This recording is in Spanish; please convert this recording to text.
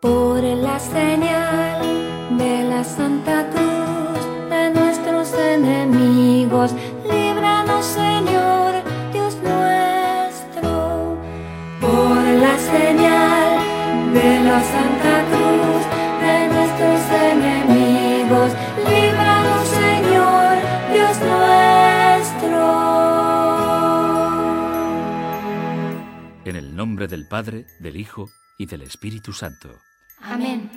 Por la señal de la Santa Cruz de nuestros enemigos, líbranos, Señor, Dios nuestro. Por la señal de la Santa Cruz de nuestros enemigos, líbranos, Señor, Dios nuestro. En el nombre del Padre, del Hijo y del Espíritu Santo. Amén.